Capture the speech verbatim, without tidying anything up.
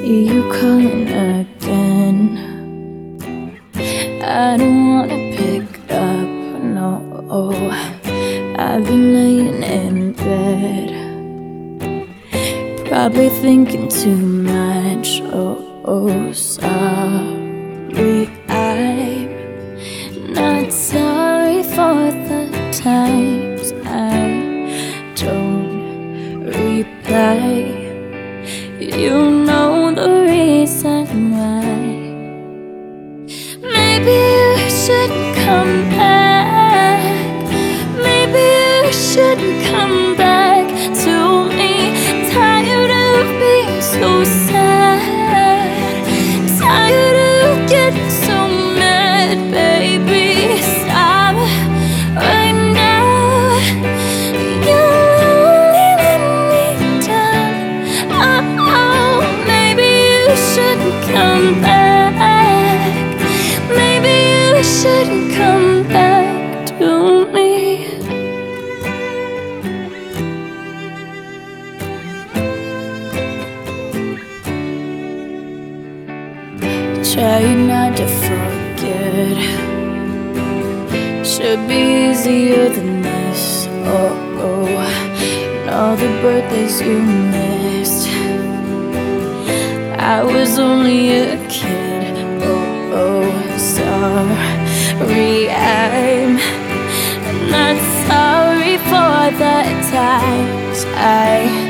see you calling again. I don't wanna pick up, no. I've been laying in bed, probably thinking too much. Oh, oh, sorry, I'm not sorry for the times I don't reply. You know the reason why. Maybe you should come back. Maybe you should come back to me. Tired of being so sad, tired of getting so mad. Baby, stop right now. You're only letting me down. Oh, oh, maybe you shouldn't come back. Maybe you shouldn't come back to me. Trying not to forget should be easier than this. Oh, oh, and all the birthdays you missed. I was only a kid. Oh, oh, sorry, I'm not sorry for the times I